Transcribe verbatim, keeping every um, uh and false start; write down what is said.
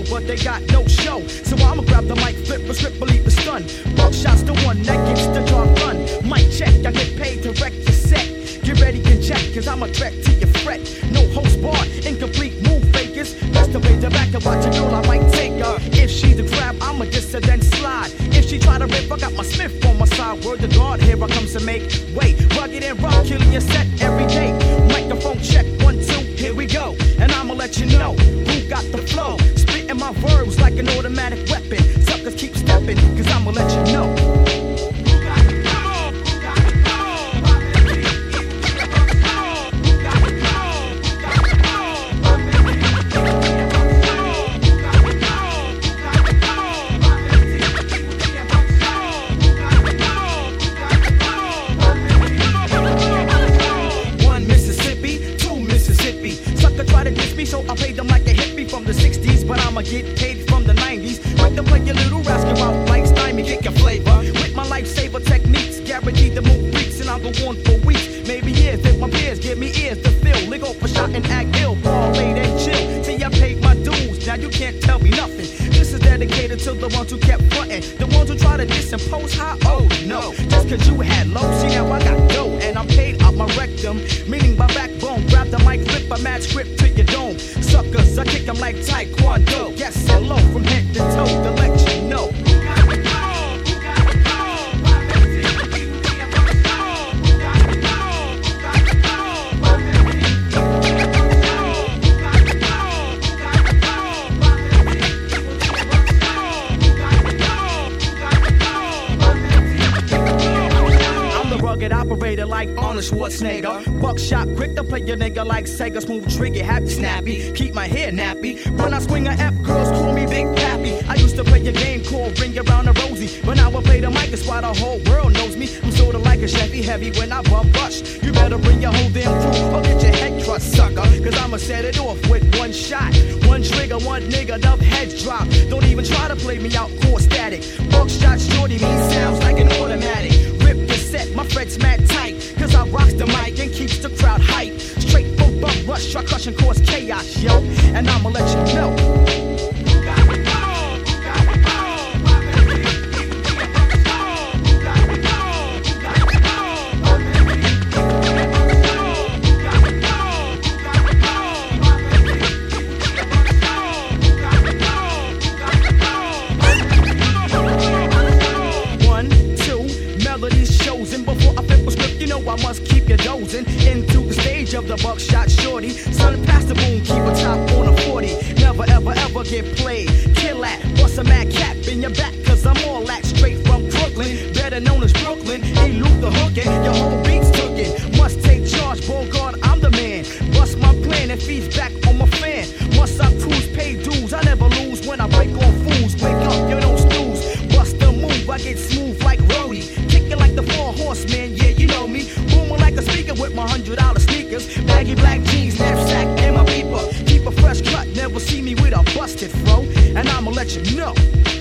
flow, but they got no show. So I'ma grab the mic, flip a script, believe the stun. Buckshot's the one that gets the job done. Mic check, I get paid to wreck your set. Get ready to check, cause I'm a threat to your fret. No host bar, incomplete move fakers. Best to play the back and watch a girl, I might take her. If she's a grab, I'ma diss her then slide. If she try to rip, I got my Smith on my side. Word to God, here I comes to make way. Rugged and rough, killing your set every day. Microphone check, one, two, here we go. And I'ma let you know who got the flow. Spitting my verbs like an automatic weapon. Suckers keep stepping, cause I'ma let you know. So I paid them like a hippie from the sixties, but I'ma get paid from the nineties. Like to play your little rascal out like Stymie, get your flavor. With my lifesaver techniques, guaranteed to move freaks, and I'll go on for weeks, maybe years. If my peers give me ears to fill, lick off a shot and act ill, ball late and chill. See, I paid my dues, now you can't tell me nothing. This is dedicated to the ones who kept frontin', the ones who try to disimpose how oh no. Just cause you had low, see now I got dough, and I'm paid out my rectum, meaning my backbone. Grab the mic, flip a mad script to your dome. Suckers, I kick them like Taekwondo. Yes, hello, from head to toe to let you know. Operator like Arnold Schwarzenegger. Buckshot, quick to play your nigga like Sega. Smooth trigger, happy snappy. Keep my hair nappy. When I swing a F, girls call me Big Pappy. I used to play a game called Ring Around the Rosie, but now I play the mic, that's why the whole world knows me. I'm sorta like a Chevy heavy when I bump rush. You better bring your whole damn crew or get your head crushed, sucker. Cause I'ma set it off with one shot. One trigger, one nigga, enough heads drop. Don't even try to play me out, core static. Buckshot shorty, me sounds like an automatic. Rip the set, my fret's mad tight, cause I rocks the mic and keeps the crowd hype. Straight from bump rush, try crush and cause chaos, yo. And I'ma let you know. I must keep you dozing into the stage of the Buckshot shorty. Son, pass the boom, keep a top on a forty. Never ever ever get played. Kill that, bust a mad cap in your back, cause I'm all that straight from Brooklyn, better known as Brooklyn. Elude the hookin', your whole beat's tookin'. Must take charge, Bogart, I'm the man. Bust my plan and feeds back on my fan. Must I cruise, pay dues, I never lose when I break on fools. Wake up, you don't snooze. Bust the move, I get smooth like Roddy. Kickin' like the four horsemen, yeah, you know me. Booming like a speaker with my hundred dollar sneakers. Baggy black jeans, knapsack, and my beeper. Keep a fresh cut, never see me with a busted fro. And I'ma let you know.